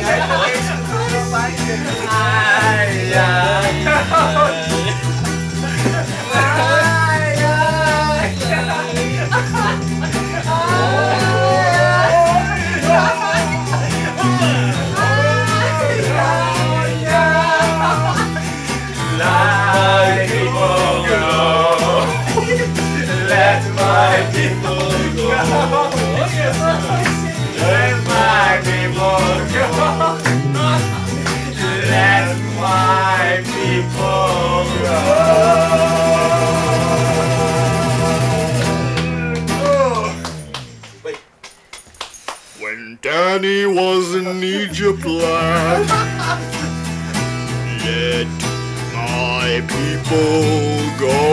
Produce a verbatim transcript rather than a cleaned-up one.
Ai, ai. Let my people go. Let my people go. Let my people go. When Danny was in Egypt land, let my people go.